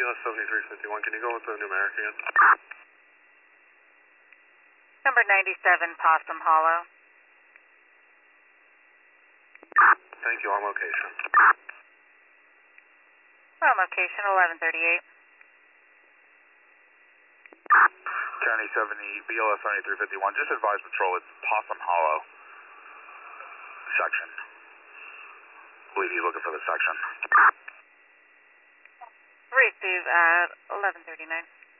BLS 7351, can you go with the numeric again? Number 97, Possum Hollow. Thank you, on location. We're on location, 1138. County 70, BLS 7351, just advise patrol, it's Possum Hollow section. I believe he's looking for the section. Receive at 1139.